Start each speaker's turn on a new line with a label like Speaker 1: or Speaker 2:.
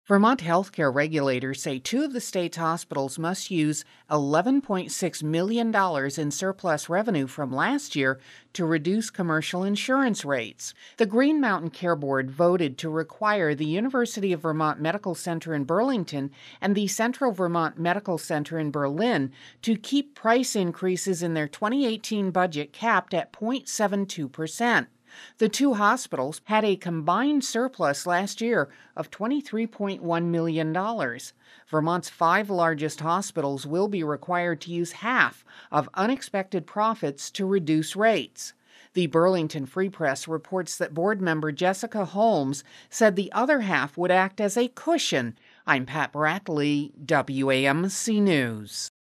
Speaker 1: Vermont healthcare regulators say two of the state's hospitals must use $11.6 million in surplus revenue from last year to reduce commercial insurance rates. The Green Mountain Care Board voted to require the University of Vermont Medical Center in Burlington and the Central Vermont Medical Center in Berlin to keep price increases in their 2018 budget capped at 0.72%. The two hospitals had a combined surplus last year of $23.1 million. Vermont's five largest hospitals will be required to use half of unexpected profits to reduce rates. The Burlington Free Press reports that board member Jessica Holmes said the other half would act as a cushion. I'm Pat Bradley, WAMC News.